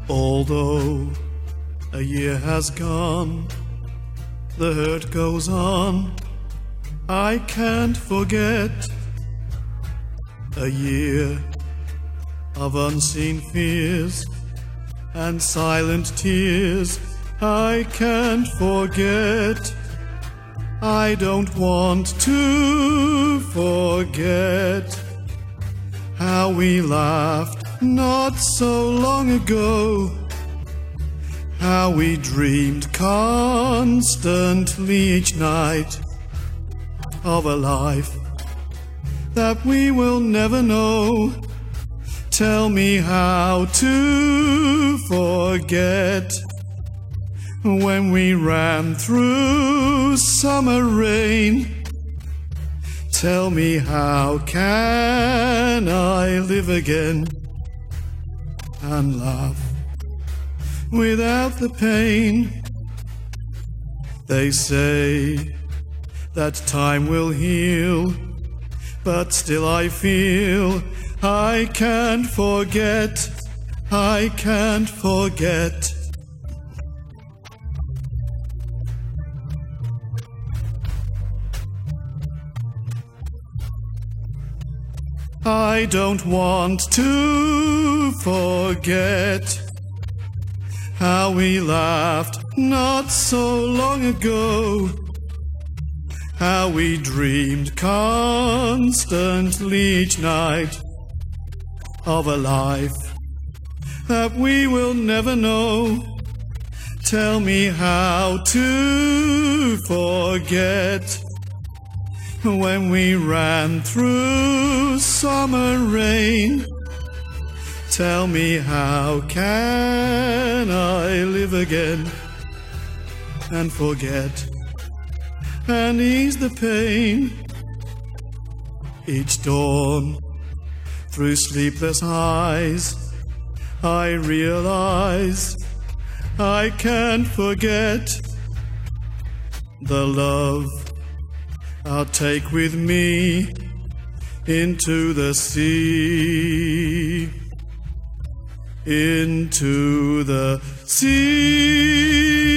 Although a year has gone, the hurt goes on, I can't forget. A year of unseen fears and silent tears, I can't forget. I don't want to forget how we laughed not so long ago, how we dreamed constantly each night of a life that we will never know. Tell me how to forget when we ran through summer rain. Tell me how can I live again and laugh without the pain. They say that time will heal, but still I feel I can't forget, I can't forget. I don't want to forget how we laughed not so long ago, how we dreamed constantly each night of a life that we will never know. Tell me how to forget when we ran through summer rain. Tell me how can I live again and forget and ease the pain. Each dawn through sleepless eyes I realize I can't forget the love I'll take with me into the sea, into the sea.